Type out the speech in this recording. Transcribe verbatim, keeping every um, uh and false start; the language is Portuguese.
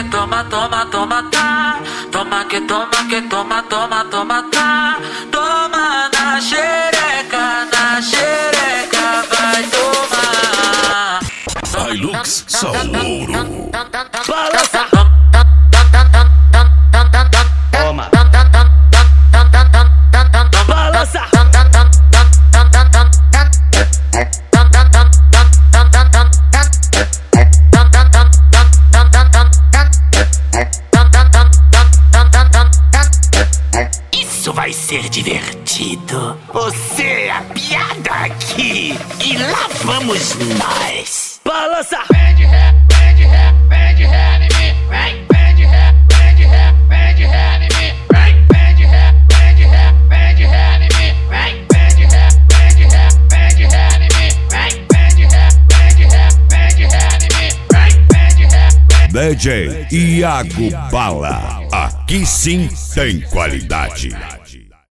que toma, toma, toma, tá. Toma que toma, que toma, toma, toma, tá. Toma na xereca, na xereca, vai tomar. Hilux Salouro. Balança. Toma. Balança. Isso vai ser divertido. Você é a piada aqui. E lá vamos nós. Balança. Vem de ré, vem de ré, vem de ré em mim. Vem, vem de ré, vem de ré, vem de ré em mim. Vem, vem de ré, vem de ré, vem de ré em mim. Vem, vem de ré, vem de ré, vem de ré em mim. Vem, vem de ré, vem de ré, vem de ré em mim. Vem, vem de ré. D J Iago Bala. Aqui sim tem qualidade.